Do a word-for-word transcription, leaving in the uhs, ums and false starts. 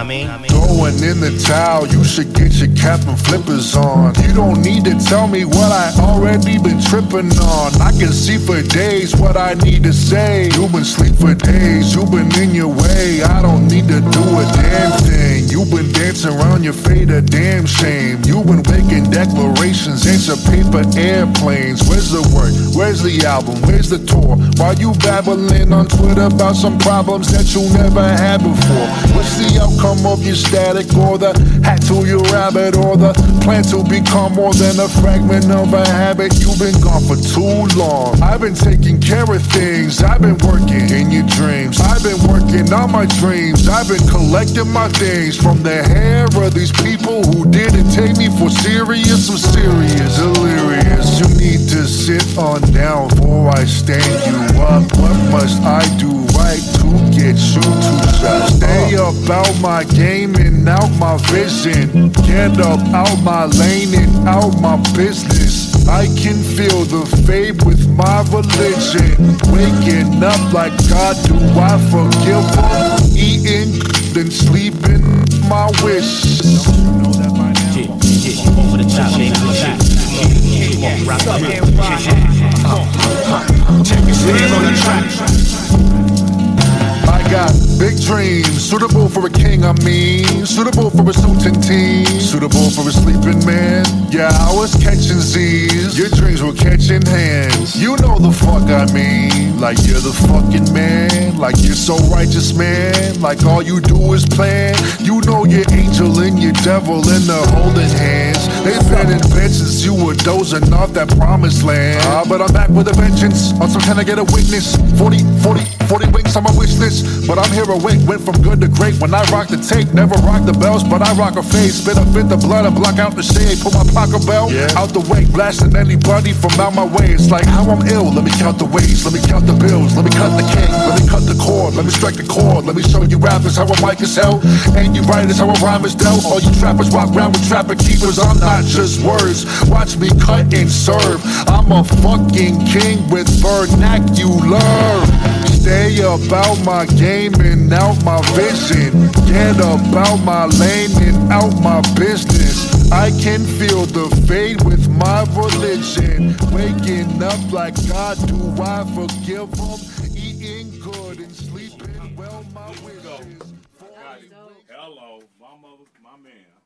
I mean? Throwing in the towel, you should get your cap and flippers on. You don't need to tell me what I already been tripping on. I can see for days what I need to say. You've been asleep for days, you've been in your way. I don't need to do a damn thing. You've been dancing around your fate, a damn shame. You've been making declarations, answer paper airplanes. Where's the work? Where's the album? Where's the tour? Why you babbling on Twitter about some problems that you never had before? What's the outcome of your static, or the hat to your rabbit, or the plan to become more than a fragment of a habit? You've been gone for too long. I've been taking care of things. I've been working in your dreams. I've been working on my dreams. I've been collecting my things from the hair of these people who didn't take me for serious. I'm serious, delirious. You need to sit on down before I stand you up. What must I do right to get you to shut? Stay up out my game and out my vision. Get up out my lane and out my business. I can feel the fade with my religion. Waking up like God, do I forgive them? Eating then sleeping, my wish. Yeah, yeah, over the top, baby. Yeah, rock check his hands on the track. I got big dreams, suitable for a king, I mean. Suitable for a suit and team, suitable for a sleeping man. Yeah, I was catching Z's, your dreams were catching hands. You know the fuck I mean. Like you're the fucking man, like you're so righteous, man. Like all you do is plan. You know your angel and your devil in the holding hands. They've been in bed since you were dozing off that promised land. Ah, but I'm back with a vengeance. Also, can I get a witness? forty, forty, forty winks on my wish list. But I'm here awake, went from good to great. When I rock the tape, never rock the bells, but I rock a face. Spit up in the blood and block out the shade. Put my pocket bell yeah. out the way, blasting anybody from out my way. It's like how I'm ill. Let me count the ways, let me count the bills, let me cut the cake, let me cut the cord, let me strike the chord. Let me show you rappers how a mic is held, and you writers how a rhyme is dealt. All you trappers walk around with trapper keepers. I'm not just words. Watch me cut and serve. I'm a fucking king with vernacular. Stay about my game and out my vision. Get about my lane and out my business. I can feel the fade with my religion. Waking up like God, do I forgive them? Eating good and sleeping well, my wishes. Hello, my mother, my man.